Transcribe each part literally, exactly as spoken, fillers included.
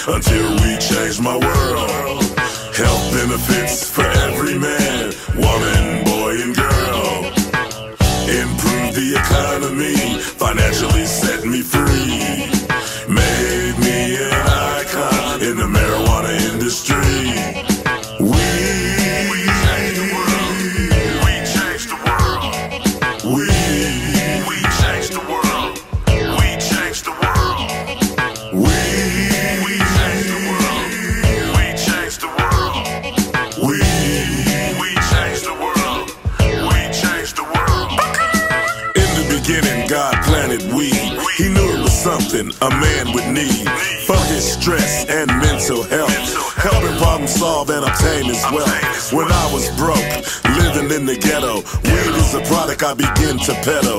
until we changed my world. Health benefits for every man, woman, boy, and girl. Improve the economy, financially set me free. Made me an icon in the marijuana industry. We, we changed the world. We changed the world. We, we changed the world. We changed the world. We, we changed the world. We changed the world. We, we changed the world. We changed the world. In the beginning, God planted weed. He knew it was something a man would need for his stress and mental health, helping problem solve and obtain his wealth. When I was broke, living in the ghetto, weed is a product I begin to peddle.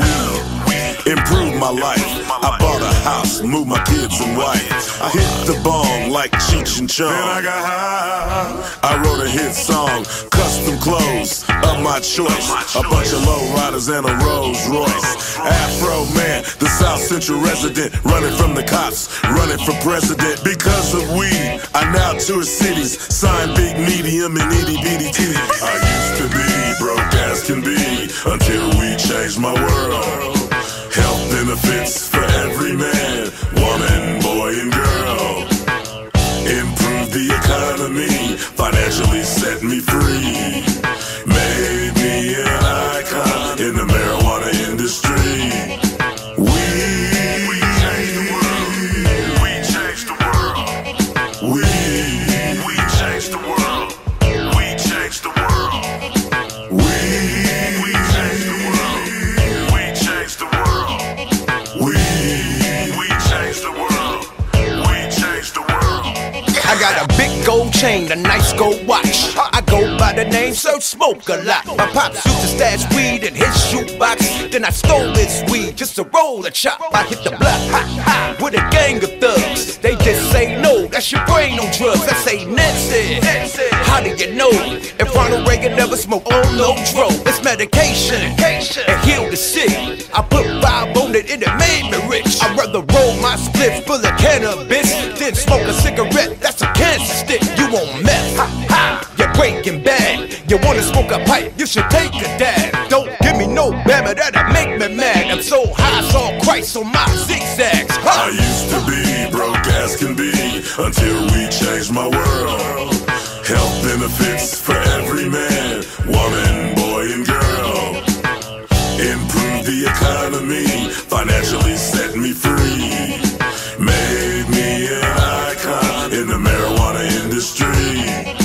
Weed improved my life. I bought a house, moved my kids and wife. I hit the bong like Cheech and Chong. Then I got high. I wrote a hit song, custom clothes of my choice. A bunch of low riders and a Rolls Royce. Afro man, the South Central resident, running from the cops, running for president. Because of weed, I now tour cities, sign big, medium, and itty bitty titties. I used to be broke as can be until we changed my world. Health benefits for every man, woman, boy, and girl. Improve the economy, financially set me free. Made me an icon in the marijuana industry. We, we changed the world. We changed the world. We, we changed the world. We changed the world. We, we changed the world. We changed the world. We, we changed the world. We changed the world. I got a big gold chain, a nice gold watch. I go by the name Search Smoke a lot. My pops used to stash weed in his shoebox. Then I stole his weed just to roll a chop. I hit the block, ha ha, with a gang of thugs. They just say no, that's your brain on drugs. That's a Nancy. How do you know if Ronald Reagan never smoked on no drug? It's medication and heal the sick. I put five on it and it made me rich. I'd rather roll my spliff full of cannabis than smoke a cigarette. That's a cancer stick. You want meth? Ha ha. You're breaking bad. You wanna smoke a pipe? You should take a dab. Don't give me no bammer, that'll make me mad. I'm so high, saw Christ on my zigzags. Ha. I used to be broke as can be until we changed my world. Health benefits for every man, woman, boy, and girl. Improve the economy, financially set me free. Made me an icon in the marijuana industry.